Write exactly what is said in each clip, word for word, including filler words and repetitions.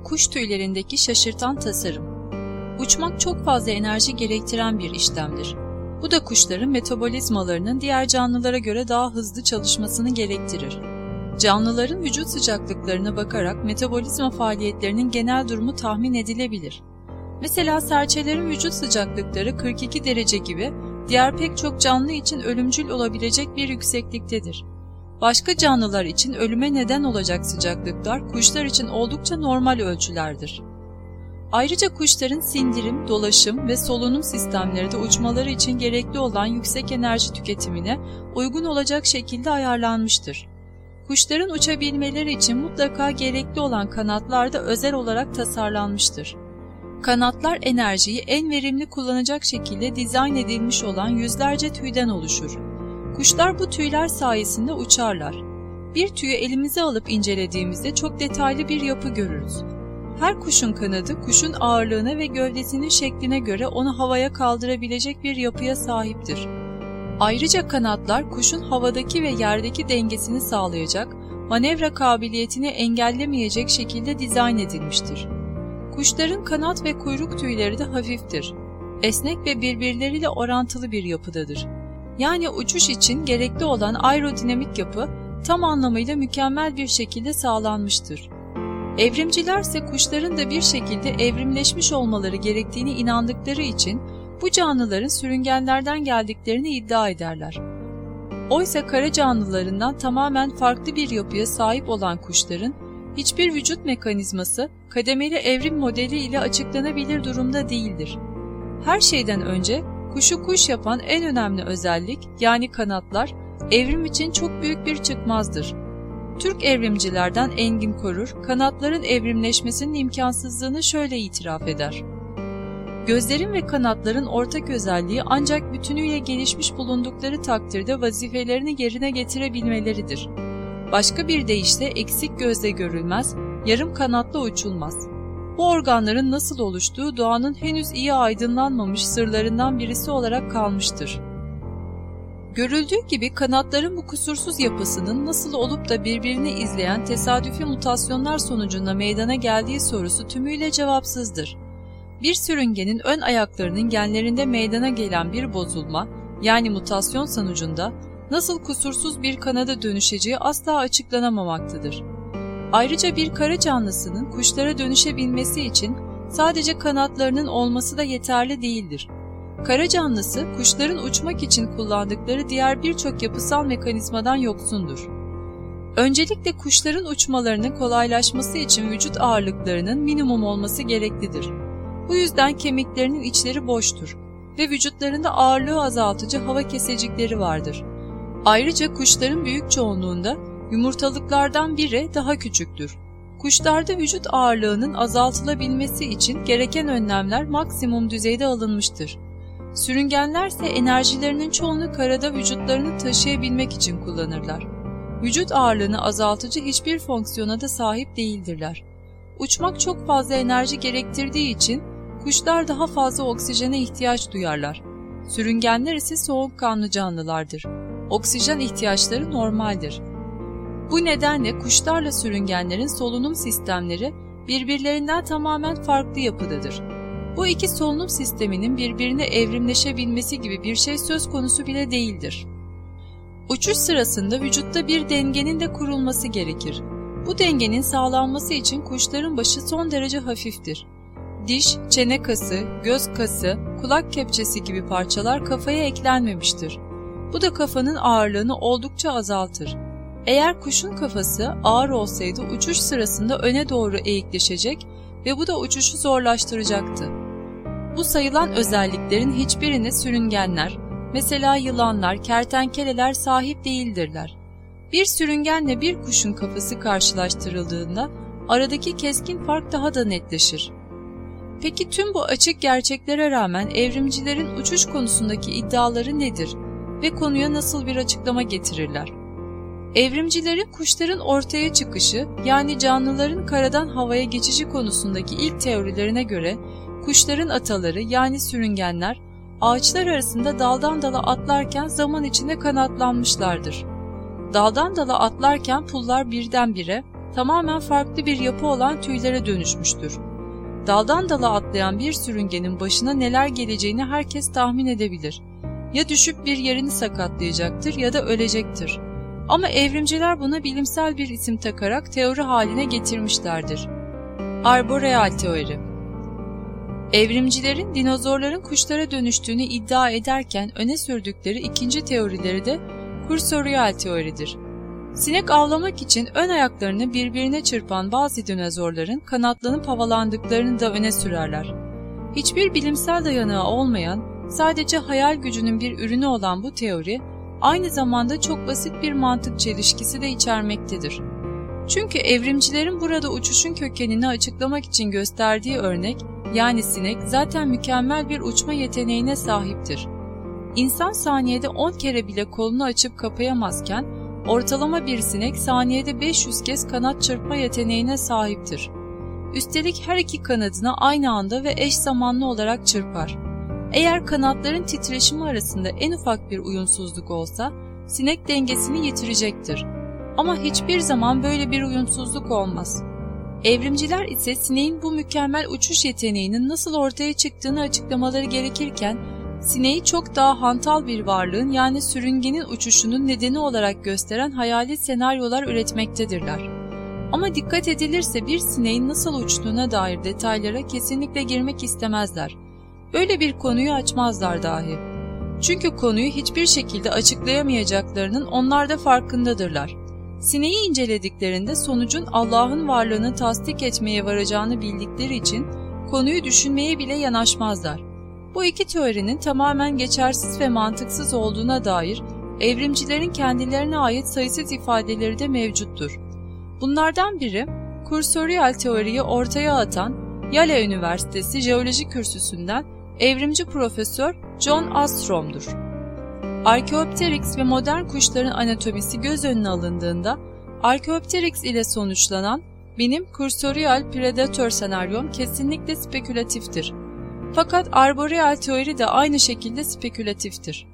Kuş tüylerindeki şaşırtan tasarım. Uçmak çok fazla enerji gerektiren bir işlemdir. Bu da kuşların metabolizmalarının diğer canlılara göre daha hızlı çalışmasını gerektirir. Canlıların vücut sıcaklıklarına bakarak metabolizma faaliyetlerinin genel durumu tahmin edilebilir. Mesela serçelerin vücut sıcaklıkları kırk iki derece gibi, diğer pek çok canlı için ölümcül olabilecek bir yüksekliktedir. Başka canlılar için ölüme neden olacak sıcaklıklar kuşlar için oldukça normal ölçülerdir. Ayrıca kuşların sindirim, dolaşım ve solunum sistemleri de uçmaları için gerekli olan yüksek enerji tüketimine uygun olacak şekilde ayarlanmıştır. Kuşların uçabilmeleri için mutlaka gerekli olan kanatlar da özel olarak tasarlanmıştır. Kanatlar enerjiyi en verimli kullanacak şekilde dizayn edilmiş olan yüzlerce tüyden oluşur. Kuşlar bu tüyler sayesinde uçarlar. Bir tüyü elimize alıp incelediğimizde çok detaylı bir yapı görürüz. Her kuşun kanadı kuşun ağırlığına ve gövdesinin şekline göre onu havaya kaldırabilecek bir yapıya sahiptir. Ayrıca kanatlar kuşun havadaki ve yerdeki dengesini sağlayacak, manevra kabiliyetini engellemeyecek şekilde dizayn edilmiştir. Kuşların kanat ve kuyruk tüyleri de hafiftir. Esnek ve birbirleriyle orantılı bir yapıdadır. Yani uçuş için gerekli olan aerodinamik yapı tam anlamıyla mükemmel bir şekilde sağlanmıştır. Evrimcilerse kuşların da bir şekilde evrimleşmiş olmaları gerektiğini inandıkları için bu canlıların sürüngenlerden geldiklerini iddia ederler. Oysa kara canlılarından tamamen farklı bir yapıya sahip olan kuşların hiçbir vücut mekanizması kademeli evrim modeli ile açıklanabilir durumda değildir. Her şeyden önce kuşu kuş yapan en önemli özellik yani kanatlar evrim için çok büyük bir çıkmazdır. Türk evrimcilerden Engin Korur, kanatların evrimleşmesinin imkansızlığını şöyle itiraf eder. Gözlerin ve kanatların ortak özelliği ancak bütünüyle gelişmiş bulundukları takdirde vazifelerini yerine getirebilmeleridir. Başka bir deyişle eksik gözle görülmez, yarım kanatla uçulmaz. Bu organların nasıl oluştuğu doğanın henüz iyi aydınlanmamış sırlarından birisi olarak kalmıştır. Görüldüğü gibi kanatların bu kusursuz yapısının nasıl olup da birbirini izleyen tesadüfi mutasyonlar sonucunda meydana geldiği sorusu tümüyle cevapsızdır. Bir sürüngenin ön ayaklarının genlerinde meydana gelen bir bozulma, yani mutasyon sonucunda nasıl kusursuz bir kanada dönüşeceği asla açıklanamamaktadır. Ayrıca bir kara canlısının kuşlara dönüşebilmesi için sadece kanatlarının olması da yeterli değildir. Kara canlısı kuşların uçmak için kullandıkları diğer birçok yapısal mekanizmadan yoksundur. Öncelikle kuşların uçmalarının kolaylaşması için vücut ağırlıklarının minimum olması gereklidir. Bu yüzden kemiklerinin içleri boştur ve vücutlarında ağırlığı azaltıcı hava kesecikleri vardır. Ayrıca kuşların büyük çoğunluğunda yumurtalıklardan biri daha küçüktür. Kuşlarda vücut ağırlığının azaltılabilmesi için gereken önlemler maksimum düzeyde alınmıştır. Sürüngenlerse enerjilerinin çoğunu karada vücutlarını taşıyabilmek için kullanırlar. Vücut ağırlığını azaltıcı hiçbir fonksiyona da sahip değildirler. Uçmak çok fazla enerji gerektirdiği için kuşlar daha fazla oksijene ihtiyaç duyarlar. Sürüngenler ise soğukkanlı canlılardır. Oksijen ihtiyaçları normaldir. Bu nedenle kuşlarla sürüngenlerin solunum sistemleri birbirlerinden tamamen farklı yapıdadır. Bu iki solunum sisteminin birbirine evrimleşebilmesi gibi bir şey söz konusu bile değildir. Uçuş sırasında vücutta bir dengenin de kurulması gerekir. Bu dengenin sağlanması için kuşların başı son derece hafiftir. Diş, çene kası, göz kası, kulak kepçesi gibi parçalar kafaya eklenmemiştir. Bu da kafanın ağırlığını oldukça azaltır. Eğer kuşun kafası ağır olsaydı uçuş sırasında öne doğru eğikleşecek ve bu da uçuşu zorlaştıracaktı. Bu sayılan özelliklerin hiçbirine sürüngenler, mesela yılanlar, kertenkeleler sahip değildirler. Bir sürüngenle bir kuşun kafası karşılaştırıldığında aradaki keskin fark daha da netleşir. Peki tüm bu açık gerçeklere rağmen evrimcilerin uçuş konusundaki iddiaları nedir ve konuya nasıl bir açıklama getirirler? Evrimcilerin kuşların ortaya çıkışı, yani canlıların karadan havaya geçici konusundaki ilk teorilerine göre kuşların ataları yani sürüngenler ağaçlar arasında daldan dala atlarken zaman içinde kanatlanmışlardır. Daldan dala atlarken pullar birdenbire tamamen farklı bir yapı olan tüylere dönüşmüştür. Daldan dala atlayan bir sürüngenin başına neler geleceğini herkes tahmin edebilir. Ya düşüp bir yerini sakatlayacaktır ya da ölecektir. Ama evrimciler buna bilimsel bir isim takarak teori haline getirmişlerdir. Arboreal teori. Evrimcilerin dinozorların kuşlara dönüştüğünü iddia ederken öne sürdükleri ikinci teorileri de kursorial teoridir. Sinek avlamak için ön ayaklarını birbirine çırpan bazı dinozorların kanatlanıp havalandıklarını da öne sürerler. Hiçbir bilimsel dayanağı olmayan, sadece hayal gücünün bir ürünü olan bu teori, aynı zamanda çok basit bir mantık çelişkisi de içermektedir. Çünkü evrimcilerin burada uçuşun kökenini açıklamak için gösterdiği örnek, yani sinek zaten mükemmel bir uçma yeteneğine sahiptir. İnsan saniyede on kere bile kolunu açıp kapayamazken, ortalama bir sinek saniyede beş yüz kez kanat çırpma yeteneğine sahiptir. Üstelik her iki kanadını aynı anda ve eş zamanlı olarak çırpar. Eğer kanatların titreşimi arasında en ufak bir uyumsuzluk olsa, sinek dengesini yitirecektir. Ama hiçbir zaman böyle bir uyumsuzluk olmaz. Evrimciler ise sineğin bu mükemmel uçuş yeteneğinin nasıl ortaya çıktığını açıklamaları gerekirken, sineği çok daha hantal bir varlığın, yani sürüngenin uçuşunun nedeni olarak gösteren hayali senaryolar üretmektedirler. Ama dikkat edilirse bir sineğin nasıl uçtuğuna dair detaylara kesinlikle girmek istemezler. Böyle bir konuyu açmazlar dahi. Çünkü konuyu hiçbir şekilde açıklayamayacaklarının onlar da farkındadırlar. Sineği incelediklerinde sonucun Allah'ın varlığını tasdik etmeye varacağını bildikleri için konuyu düşünmeye bile yanaşmazlar. Bu iki teorinin tamamen geçersiz ve mantıksız olduğuna dair evrimcilerin kendilerine ait sayısız ifadeleri de mevcuttur. Bunlardan biri, kursorial teoriyi ortaya atan Yale Üniversitesi Jeoloji Kürsüsü'nden evrimci profesör John Ostrom'dur. Archaeopteryx ve modern kuşların anatomisi göz önüne alındığında, Archaeopteryx ile sonuçlanan benim kursorial predatör senaryom kesinlikle spekülatiftir. Fakat arboreal teori de aynı şekilde spekülatiftir.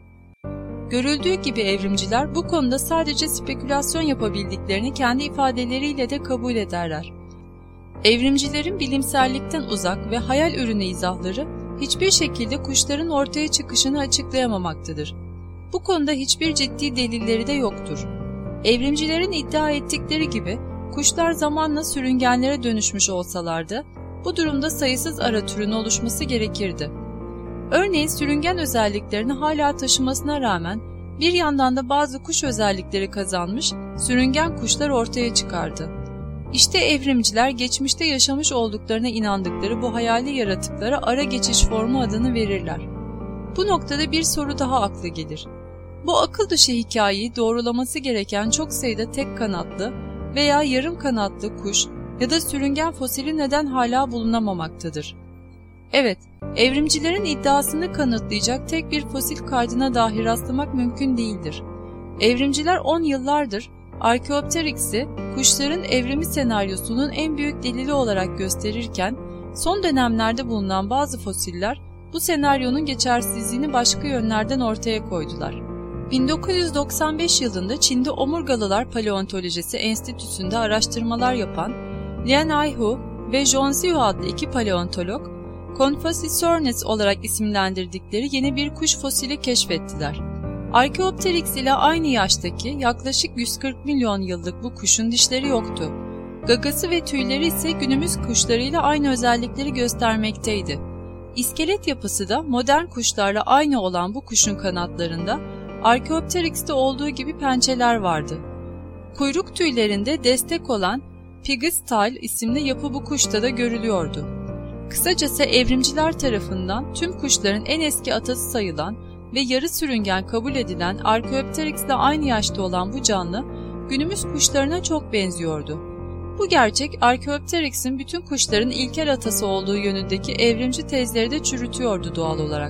Görüldüğü gibi evrimciler bu konuda sadece spekülasyon yapabildiklerini kendi ifadeleriyle de kabul ederler. Evrimcilerin bilimsellikten uzak ve hayal ürünü izahları hiçbir şekilde kuşların ortaya çıkışını açıklayamamaktadır. Bu konuda hiçbir ciddi delilleri de yoktur. Evrimcilerin iddia ettikleri gibi kuşlar zamanla sürüngenlere dönüşmüş olsalardı, bu durumda sayısız ara türün oluşması gerekirdi. Örneğin sürüngen özelliklerini hala taşımasına rağmen bir yandan da bazı kuş özellikleri kazanmış sürüngen kuşlar ortaya çıkardı. İşte evrimciler geçmişte yaşamış olduklarına inandıkları bu hayali yaratıklara ara geçiş formu adını verirler. Bu noktada bir soru daha akla gelir. Bu akıl dışı hikayeyi doğrulaması gereken çok sayıda tek kanatlı veya yarım kanatlı kuş ya da sürüngen fosili neden hala bulunamamaktadır? Evet, evrimcilerin iddiasını kanıtlayacak tek bir fosil kaydına dahi rastlamak mümkün değildir. Evrimciler on yıllardır Archaeopteryx'i kuşların evrimi senaryosunun en büyük delili olarak gösterirken, son dönemlerde bulunan bazı fosiller bu senaryonun geçersizliğini başka yönlerden ortaya koydular. bin dokuz yüz doksan beş yılında Çin'de Omurgalılar Paleontolojisi Enstitüsü'nde araştırmalar yapan Lian Aihu ve Zhongxiu adlı iki paleontolog, Conphasisornis olarak isimlendirdikleri yeni bir kuş fosili keşfettiler. Archaeopteryx ile aynı yaştaki yaklaşık yüz kırk milyon yıllık bu kuşun dişleri yoktu. Gagası ve tüyleri ise günümüz kuşlarıyla aynı özellikleri göstermekteydi. İskelet yapısı da modern kuşlarla aynı olan bu kuşun kanatlarında Archaeopteryx'te olduğu gibi pençeler vardı. Kuyruk tüylerinde destek olan pigostyle isimli yapı bu kuşta da görülüyordu. Kısacası evrimciler tarafından tüm kuşların en eski atası sayılan ve yarı sürüngen kabul edilen Archaeopteryx ile aynı yaşta olan bu canlı, günümüz kuşlarına çok benziyordu. Bu gerçek, Archaeopteryx'in bütün kuşların ilkel atası olduğu yönündeki evrimci tezleri de çürütüyordu doğal olarak.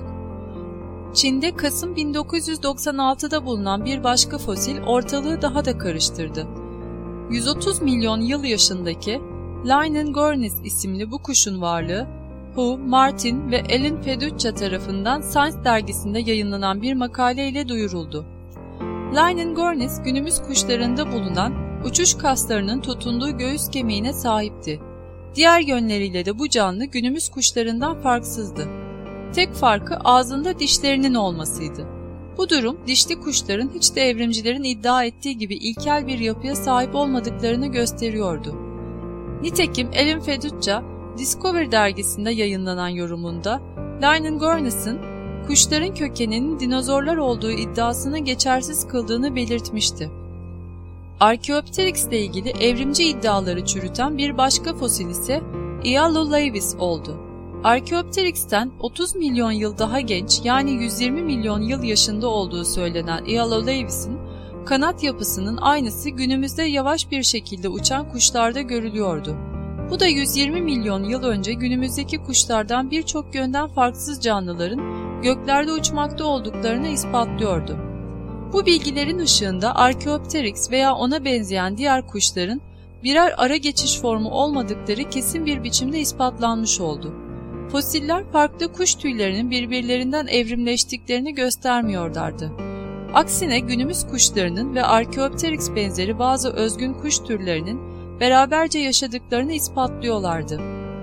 Çin'de Kasım bin dokuz yüz doksan altıda bulunan bir başka fosil ortalığı daha da karıştırdı. yüz otuz milyon yıl yaşındaki Lynengornis isimli bu kuşun varlığı, Hu, Martin ve Ellen Feduccia tarafından Science dergisinde yayınlanan bir makale ile duyuruldu. Lynogornis günümüz kuşlarında bulunan uçuş kaslarının tutunduğu göğüs kemiğine sahipti. Diğer yönleriyle de bu canlı günümüz kuşlarından farksızdı. Tek farkı ağzında dişlerinin olmasıydı. Bu durum dişli kuşların hiç de evrimcilerin iddia ettiği gibi ilkel bir yapıya sahip olmadıklarını gösteriyordu. Nitekim Alan Feduccia, Discovery dergisinde yayınlanan yorumunda Lynogornis'in kuşların kökeninin dinozorlar olduğu iddiasını geçersiz kıldığını belirtmişti. Archaeopteryx ile ilgili evrimci iddiaları çürüten bir başka fosil ise Eololaevis oldu. Archaeopteryx'ten otuz milyon yıl daha genç, yani yüz yirmi milyon yıl yaşında olduğu söylenen Eololaevis'in kanat yapısının aynısı günümüzde yavaş bir şekilde uçan kuşlarda görülüyordu. Bu da yüz yirmi milyon yıl önce günümüzdeki kuşlardan birçok yönden farksız canlıların göklerde uçmakta olduklarını ispatlıyordu. Bu bilgilerin ışığında Archaeopteryx veya ona benzeyen diğer kuşların birer ara geçiş formu olmadıkları kesin bir biçimde ispatlanmış oldu. Fosiller farklı kuş tüylerinin birbirlerinden evrimleştiklerini göstermiyorlardı. Aksine günümüz kuşlarının ve Archaeopteryx benzeri bazı özgün kuş türlerinin beraberce yaşadıklarını ispatlıyorlardı.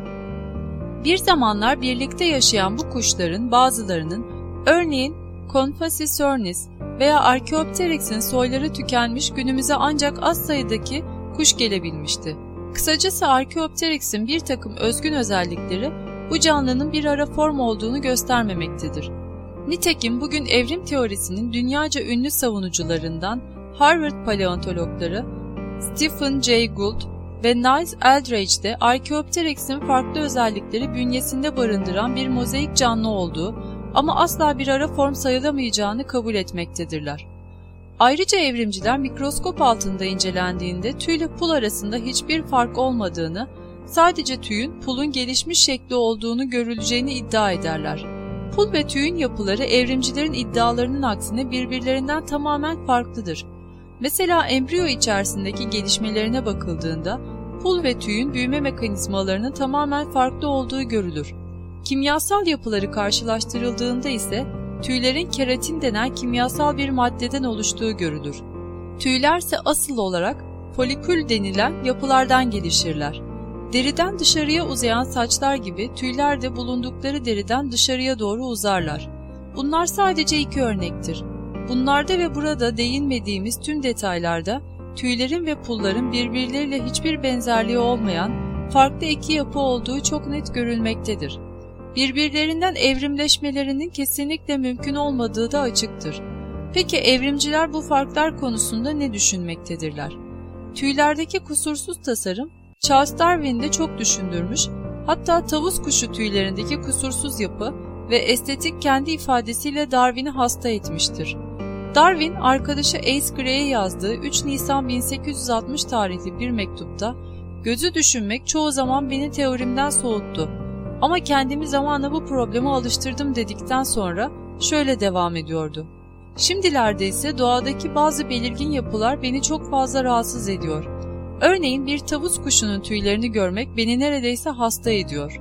Bir zamanlar birlikte yaşayan bu kuşların bazılarının, örneğin Confacisornis veya Archaeopteryx'in soyları tükenmiş, günümüze ancak az sayıdaki kuş gelebilmişti. Kısacası Archaeopteryx'in bir takım özgün özellikleri bu canlının bir ara form olduğunu göstermemektedir. Nitekim bugün evrim teorisinin dünyaca ünlü savunucularından Harvard paleontologları Stephen Jay Gould ve Niles Eldredge de Archaeopteryx'in farklı özellikleri bünyesinde barındıran bir mozaik canlı olduğu ama asla bir ara form sayılamayacağını kabul etmektedirler. Ayrıca evrimciler mikroskop altında incelendiğinde tüyle pul arasında hiçbir fark olmadığını, sadece tüyün pulun gelişmiş şekli olduğunu görüleceğini iddia ederler. Pul ve tüyün yapıları evrimcilerin iddialarının aksine birbirlerinden tamamen farklıdır. Mesela embriyo içerisindeki gelişmelerine bakıldığında pul ve tüyün büyüme mekanizmalarının tamamen farklı olduğu görülür. Kimyasal yapıları karşılaştırıldığında ise tüylerin keratin denen kimyasal bir maddeden oluştuğu görülür. Tüylerse asıl olarak folikül denilen yapılardan gelişirler. Deriden dışarıya uzayan saçlar gibi tüyler de bulundukları deriden dışarıya doğru uzarlar. Bunlar sadece iki örnektir. Bunlarda ve burada değinmediğimiz tüm detaylarda tüylerin ve pulların birbirleriyle hiçbir benzerliği olmayan farklı iki yapı olduğu çok net görülmektedir. Birbirlerinden evrimleşmelerinin kesinlikle mümkün olmadığı da açıktır. Peki evrimciler bu farklar konusunda ne düşünmektedirler? Tüylerdeki kusursuz tasarım Charles Darwin'i de çok düşündürmüş, hatta tavus kuşu tüylerindeki kusursuz yapı ve estetik kendi ifadesiyle Darwin'i hasta etmiştir. Darwin, arkadaşı Ace Gray'e yazdığı üç Nisan bin sekiz yüz altmış tarihli bir mektupta, "Gözü düşünmek çoğu zaman beni teorimden soğuttu ama kendimi zamanla bu probleme alıştırdım" dedikten sonra şöyle devam ediyordu. "Şimdilerde ise doğadaki bazı belirgin yapılar beni çok fazla rahatsız ediyor. Örneğin bir tavus kuşunun tüylerini görmek beni neredeyse hasta ediyor."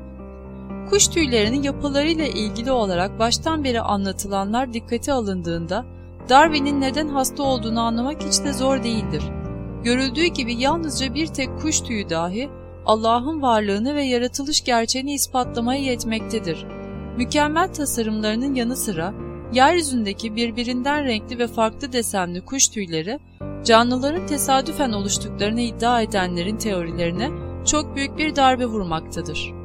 Kuş tüylerinin yapılarıyla ilgili olarak baştan beri anlatılanlar dikkate alındığında Darwin'in neden hasta olduğunu anlamak hiç de zor değildir. Görüldüğü gibi yalnızca bir tek kuş tüyü dahi Allah'ın varlığını ve yaratılış gerçeğini ispatlamaya yetmektedir. Mükemmel tasarımlarının yanı sıra yeryüzündeki birbirinden renkli ve farklı desenli kuş tüyleri, canlıların tesadüfen oluştuklarını iddia edenlerin teorilerine çok büyük bir darbe vurmaktadır.